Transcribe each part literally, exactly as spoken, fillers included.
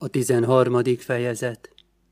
A tizenharmadik fejezet.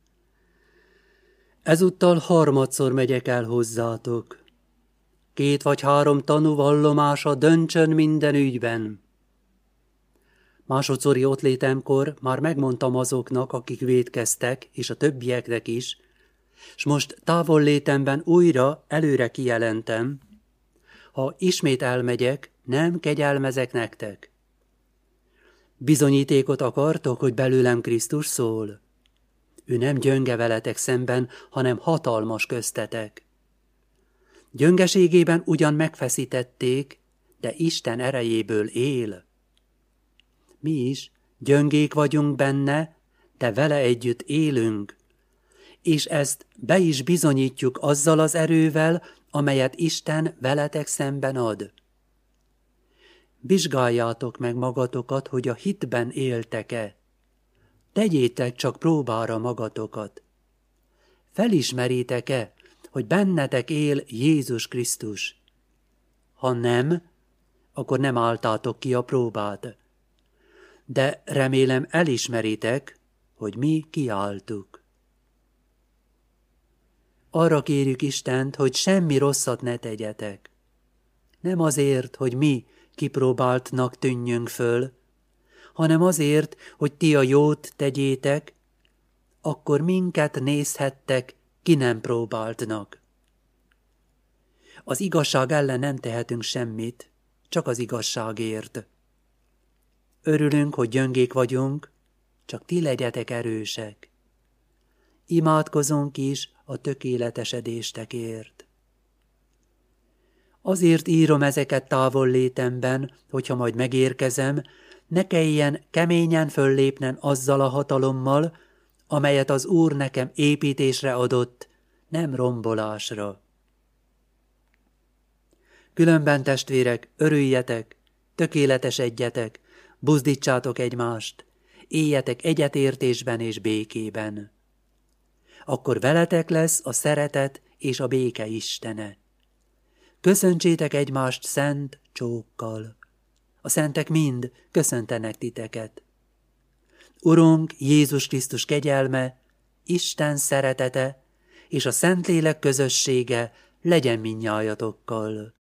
Ezúttal harmadszor megyek el hozzátok. Két vagy három tanú vallomása döntsön minden ügyben. Másodszori ottlétemkor már megmondtam azoknak, akik vétkeztek, és a többieknek is, s most távollétemben újra előre kijelentem, ha ismét elmegyek, nem kegyelmezek nektek. Bizonyítékot akartok, hogy belőlem Krisztus szól? Ő nem gyönge veletek szemben, hanem hatalmas köztetek. Gyöngeségében ugyan megfeszítették, de Isten erejéből él. Mi is gyöngék vagyunk benne, de vele együtt élünk, és ezt be is bizonyítjuk azzal az erővel, amelyet Isten veletek szemben ad. Vizsgáljátok meg magatokat, hogy a hitben éltek-e. Tegyétek csak próbára magatokat. Felismeritek-e, hogy bennetek él Jézus Krisztus? Ha nem, akkor nem álltátok ki a próbát. De remélem elismeritek, hogy mi kiálltuk. Arra kérjük Istent, hogy semmi rosszat ne tegyetek. Nem azért, hogy mi kipróbáltnak tűnjünk föl, hanem azért, hogy ti a jót tegyétek, akkor minket nézhettek, ki nem próbáltnak. Az igazság ellen nem tehetünk semmit, csak az igazságért. Örülünk, hogy gyöngék vagyunk, csak ti legyetek erősek. Imádkozunk is a tökéletesedéstekért. Azért írom ezeket távollétemben, hogyha majd megérkezem, ne kelljen keményen föllépnen azzal a hatalommal, amelyet az Úr nekem építésre adott, nem rombolásra. Különben, testvérek, örüljetek, tökéletesedjetek, buzdítsátok egymást, éljetek egyetértésben és békében. Akkor veletek lesz a szeretet és a béke Istene. Köszöntsétek egymást szent csókkal. A szentek mind köszöntenek titeket. Urunk Jézus Krisztus kegyelme, Isten szeretete és a Szentlélek közössége legyen mindnyájatokkal.